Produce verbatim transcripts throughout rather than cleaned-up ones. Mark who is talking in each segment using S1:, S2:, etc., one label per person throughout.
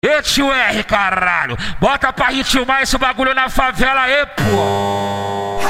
S1: E tio R, caralho, bota pra ritmar esse bagulho na favela aí, pô.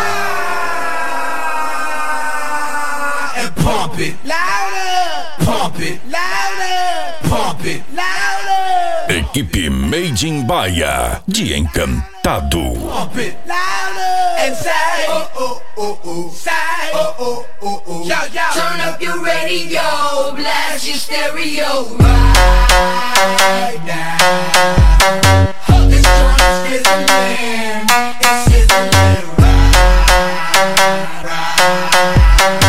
S2: And pump it louder, pump it louder, pump it louder.
S3: Equipe Made in Bahia de Encantado.
S2: Pump it louder and say oh oh oh oh, say oh oh oh oh. Yo yo, turn up your radio, blast your stereo right now. This joint is sizzling, it's sizzling right, right.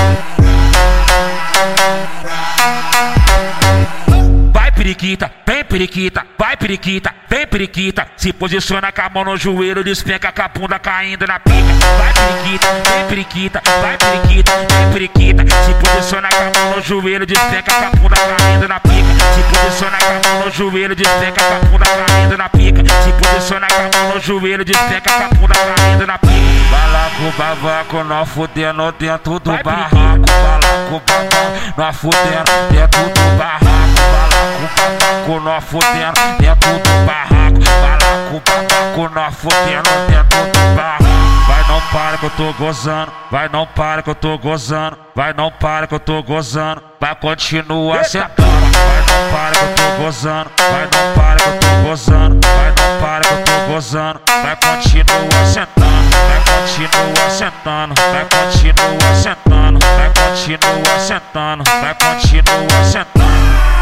S1: Periquita, vem periquita, vai periquita, vem periquita. Se posiciona com a mão no joelho, despenca com a bunda caindo na pica. Vai periquita, vem periquita, vai periquita, vem periquita. Se posiciona com a mão no joelho, despenca com a bunda caindo na pica. Se posiciona com a mão no joelho, despenca com a bunda caindo na pica. Se posiciona com a mão no joelho, despenca com a bunda caindo na pica. Vai lá com o babaco, nós fudendo dentro do barraco. Vai lá com o babaco, nós fudendo dentro do barraco. Com nós fudendo dentro do barraco. Vai lá com o babaco, nós fudendo dentro do barraco. Vai não para que eu tô gozando, vai não para que eu tô gozando, vai não para que eu tô gozando, vai continua sentando. Vai não para que eu tô gozando, vai não para que eu tô gozando, vai não para que eu tô gozando, vai continua sentando, vai continua sentando, vai continua sentando, vai continua sentando, vai continua sentando.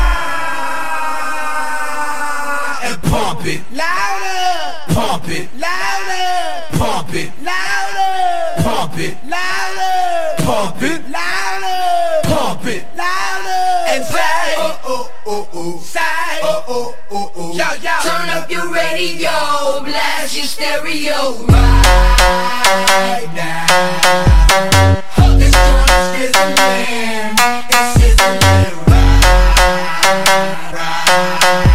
S2: And pump it louder, pump it louder, pump it louder, pump it louder, pump it louder, pump it louder, and say oh oh oh oh, say oh oh oh oh. Yo yo, turn up your radio, blast your stereo right now. This joint is sizzling, it's sizzling right, right.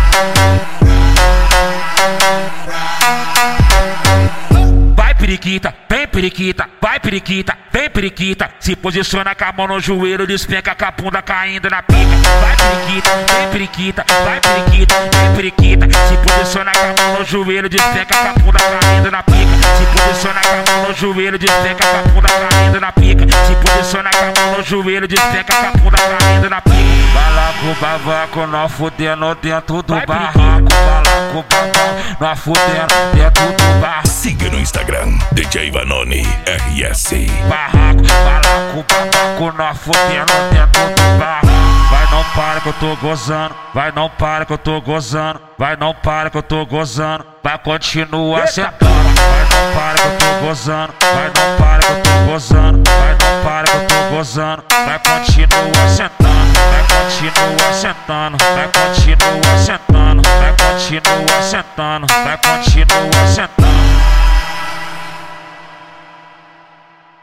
S1: Periquita, vem periquita, vai periquita, vem periquita. Se posiciona com a mão no joelho, despenca com a bunda caindo na pica. Vai periquita, vem periquita, vai periquita, vem periquita. Se posiciona com a mão no joelho, despenca com a bunda caindo na pica. Se posiciona com a mão no joelho, despenca com a bunda caindo na pica. Se posiciona com a mão no joelho, despenca com a bunda caindo na pica. Vai lá com o babaco, nós fudendo dentro do barraco. Vai lá com o babaco, nós fudendo dentro do barraco.
S3: Siga no Instagram, D J Vanoni R S.
S1: Barraco, vai lá com o babaco, nós fudendo dentro do barraco. Vai não para que eu tô gozando, vai não para que eu tô gozando, vai não para que eu tô gozando, vai continua sentando. Vai não para que eu tô gozando, vai não para que eu tô gozando, vai não para que eu tô gozando, vai continua sentando, vai continua sentando, vai continua sentando, vai continua sentando, vai continua sentando.